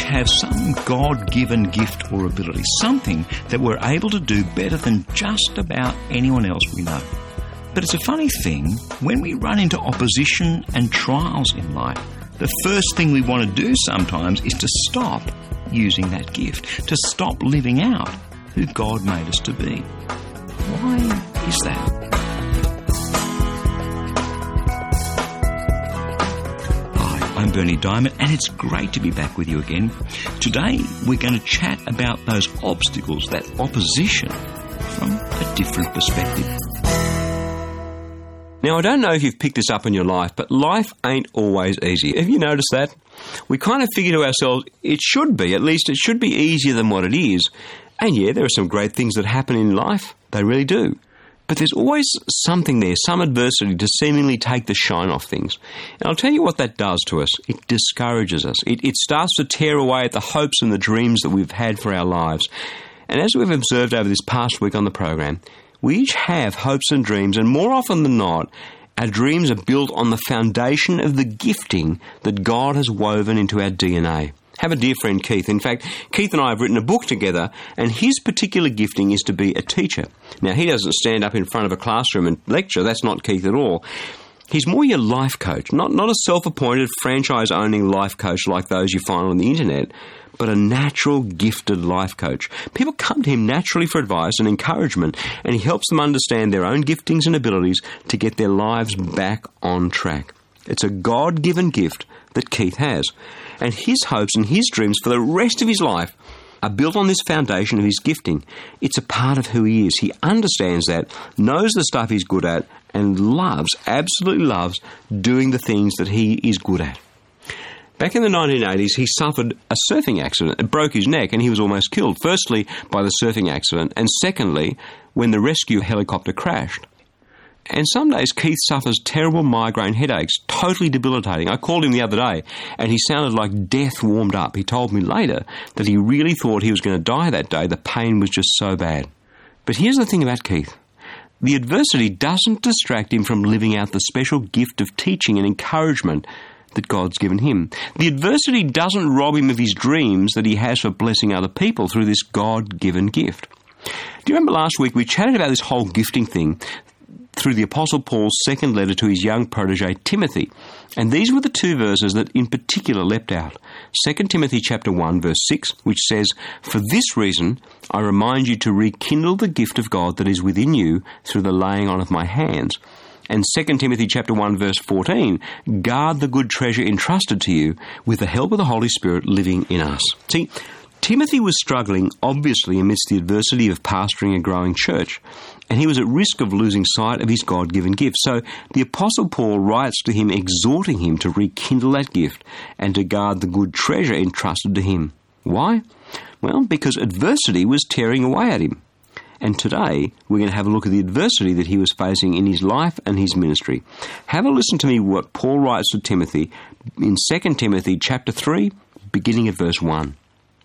have some God-given gift or ability, something that we're able to do better than just about anyone else we know. But it's a funny thing, when we run into opposition and trials in life, the first thing we want to do sometimes is to stop using that gift, to stop living out who God made us to be. Why is that? I'm Berni Dymet, and it's great to be back with you again. Today, we're going to chat about those obstacles, that opposition, from a different perspective. Now, I don't know if you've picked this up in your life, but life ain't always easy. Have you noticed that? We kind of figure to ourselves, it should be, at least it should be easier than what it is. And yeah, there are some great things that happen in life. They really do. But there's always something there, some adversity to seemingly take the shine off things. And I'll tell you what that does to us. It discourages us. It starts to tear away at the hopes and the dreams that we've had for our lives. And as we've observed over this past week on the program, we each have hopes and dreams, and more often than not, our dreams are built on the foundation of the gifting that God has woven into our DNA. Have a dear friend, Keith. In fact, Keith and I have written a book together, and his particular gifting is to be a teacher. Now, he doesn't stand up in front of a classroom and lecture. That's not Keith at all. He's more your life coach, not a self-appointed, franchise-owning life coach like those you find on the internet, but a natural, gifted life coach. People come to him naturally for advice and encouragement, and he helps them understand their own giftings and abilities to get their lives back on track. It's a God-given gift that Keith has. And his hopes and his dreams for the rest of his life are built on this foundation of his gifting. It's a part of who he is. He understands that, knows the stuff he's good at, and absolutely loves, doing the things that he is good at. Back in the 1980s, he suffered a surfing accident. It broke his neck and he was almost killed. Firstly, by the surfing accident, and secondly, when the rescue helicopter crashed. And some days Keith suffers terrible migraine headaches, totally debilitating. I called him the other day and he sounded like death warmed up. He told me later that he really thought he was going to die that day. The pain was just so bad. But here's the thing about Keith. The adversity doesn't distract him from living out the special gift of teaching and encouragement that God's given him. The adversity doesn't rob him of his dreams that he has for blessing other people through this God-given gift. Do you remember last week we chatted about this whole gifting thing through the Apostle Paul's second letter to his young protege Timothy. And these were the two verses that in particular leapt out. 2 Timothy chapter 1 verse 6, which says, "For this reason I remind you to rekindle the gift of God that is within you through the laying on of my hands." And 2 Timothy chapter 1 verse 14, "Guard the good treasure entrusted to you with the help of the Holy Spirit living in us." See, Timothy was struggling, obviously, amidst the adversity of pastoring a growing church, and he was at risk of losing sight of his God-given gift. So the Apostle Paul writes to him, exhorting him to rekindle that gift and to guard the good treasure entrusted to him. Why? Well, because adversity was tearing away at him. And today, we're going to have a look at the adversity that he was facing in his life and his ministry. Have a listen to me what Paul writes to Timothy in 2 Timothy chapter 3, beginning at verse 1.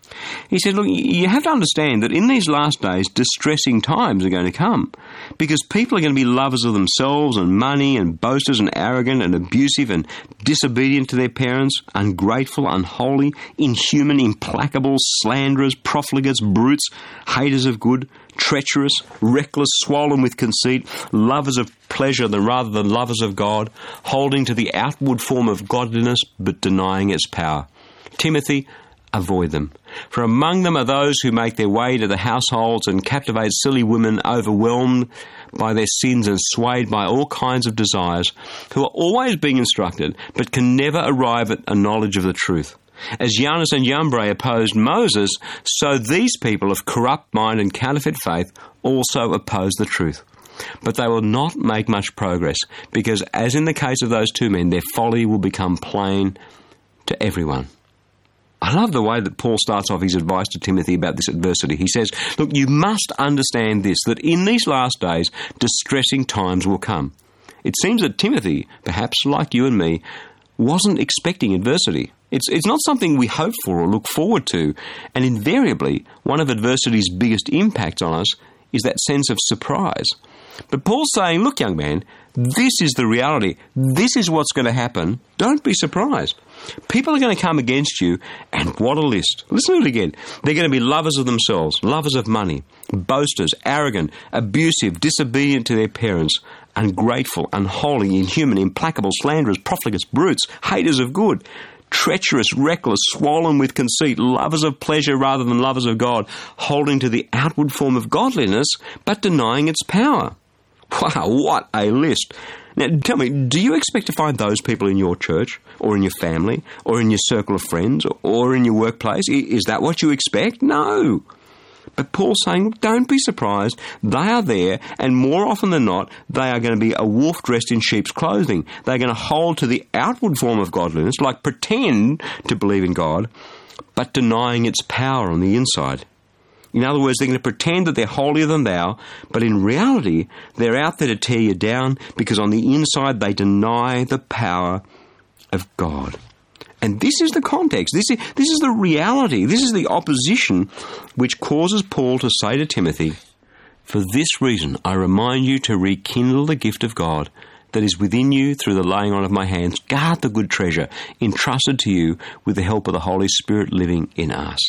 He said, look, you have to understand that in these last days, distressing times are going to come because people are going to be lovers of themselves and money and boasters and arrogant and abusive and disobedient to their parents, ungrateful, unholy, inhuman, implacable, slanderers, profligates, brutes, haters of good, treacherous, reckless, swollen with conceit, lovers of pleasure rather than lovers of God, holding to the outward form of godliness but denying its power. Timothy, avoid them. For among them are those who make their way to the households and captivate silly women overwhelmed by their sins and swayed by all kinds of desires, who are always being instructed but can never arrive at a knowledge of the truth. As Jannes and Jambres opposed Moses, so these people of corrupt mind and counterfeit faith also oppose the truth. But they will not make much progress because, as in the case of those two men, their folly will become plain to everyone. I love the way that Paul starts off his advice to Timothy about this adversity. He says, look, you must understand this, that in these last days, distressing times will come. It seems that Timothy, perhaps like you and me, wasn't expecting adversity. It's not something we hope for or look forward to, and invariably, one of adversity's biggest impacts on us is that sense of surprise. But Paul's saying, look, young man, this is the reality. This is what's going to happen. Don't be surprised. People are going to come against you, and what a list. Listen to it again. They're going to be lovers of themselves, lovers of money, boasters, arrogant, abusive, disobedient to their parents, ungrateful, unholy, inhuman, implacable, slanderers, profligates, brutes, haters of good, treacherous, reckless, swollen with conceit, lovers of pleasure rather than lovers of God, holding to the outward form of godliness, but denying its power. Wow, what a list. Now, tell me, do you expect to find those people in your church, or in your family, or in your circle of friends, or in your workplace? Is that what you expect? No. But Paul's saying, don't be surprised. They are there, and more often than not, they are going to be a wolf dressed in sheep's clothing. They're going to hold to the outward form of godliness, like pretend to believe in God, but denying its power on the inside. In other words, they're going to pretend that they're holier than thou, but in reality, they're out there to tear you down because on the inside they deny the power of God. And this is the context. This is the reality. This is the opposition which causes Paul to say to Timothy, "For this reason I remind you to rekindle the gift of God that is within you through the laying on of my hands. Guard the good treasure entrusted to you with the help of the Holy Spirit living in us."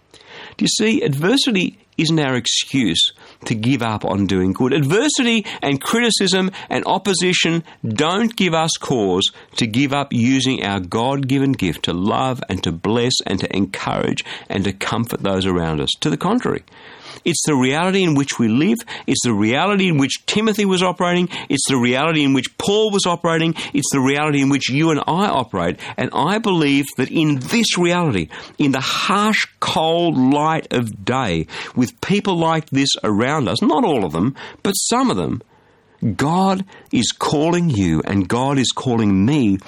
Do you see, adversity isn't our excuse to give up on doing good. Adversity and criticism and opposition don't give us cause to give up using our God-given gift to love and to bless and to encourage and to comfort those around us. To the contrary, it's the reality in which we live. It's the reality in which Timothy was operating. It's the reality in which Paul was operating. It's the reality in which you and I operate. And I believe that in this reality, in the harsh, cold light of day, with people like this around us, not all of them, but some of them, God is calling you and God is calling me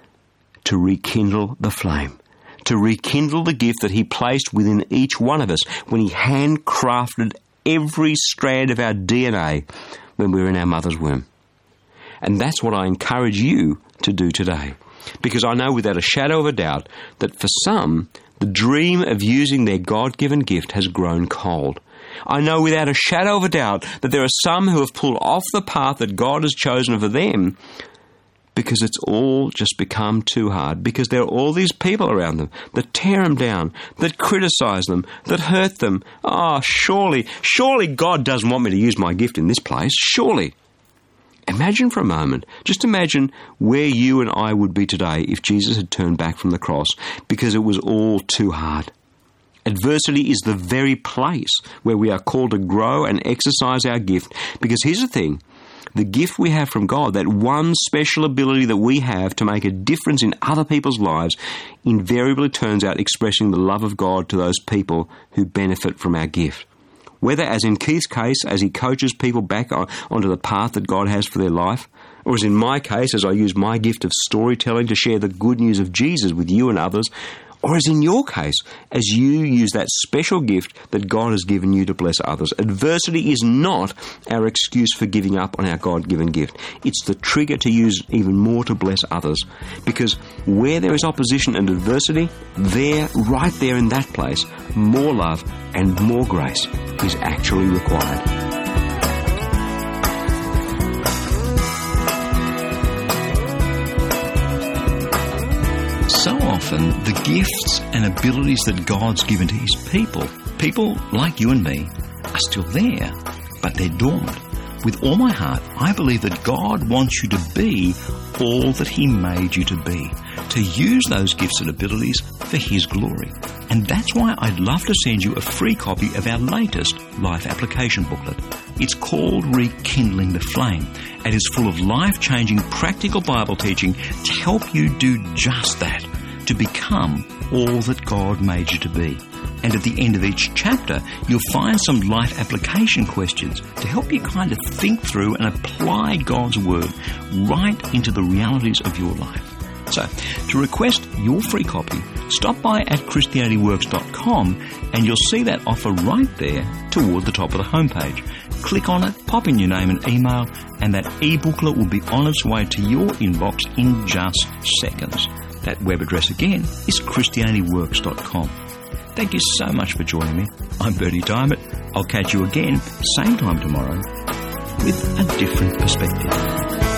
to rekindle the flame. To rekindle the gift that He placed within each one of us when He handcrafted every strand of our DNA when we were in our mother's womb. And that's what I encourage you to do today. Because I know without a shadow of a doubt that for some, the dream of using their God-given gift has grown cold. I know without a shadow of a doubt that there are some who have pulled off the path that God has chosen for them because it's all just become too hard, because there are all these people around them that tear them down, that criticize them, that hurt them. Surely God doesn't want me to use my gift in this place, surely. Imagine for a moment, just imagine where you and I would be today if Jesus had turned back from the cross because it was all too hard. Adversity is the very place where we are called to grow and exercise our gift, because here's the thing. The gift we have from God, that one special ability that we have to make a difference in other people's lives, invariably turns out expressing the love of God to those people who benefit from our gift. Whether, as in Keith's case, as he coaches people back onto the path that God has for their life, or as in my case, as I use my gift of storytelling to share the good news of Jesus with you and others, or as in your case, as you use that special gift that God has given you to bless others. Adversity is not our excuse for giving up on our God-given gift. It's the trigger to use even more to bless others. Because where there is opposition and adversity, right there in that place, more love and more grace is actually required. So often, the gifts and abilities that God's given to His people like you and me, are still there, but they're dormant. With all my heart, I believe that God wants you to be all that He made you to be, to use those gifts and abilities for His glory. And that's why I'd love to send you a free copy of our latest Life Application Booklet. It's called Rekindling the Flame, and is full of life-changing practical Bible teaching to help you do just that, to become all that God made you to be. And at the end of each chapter, you'll find some life application questions to help you kind of think through and apply God's Word right into the realities of your life. So, to request your free copy, stop by at ChristianityWorks.com and you'll see that offer right there toward the top of the homepage. Click on it, pop in your name and email, and that e-booklet will be on its way to your inbox in just seconds. That web address again is ChristianityWorks.com. Thank you so much for joining me. I'm Bertie Diamond. I'll catch you again, same time tomorrow. with a different perspective.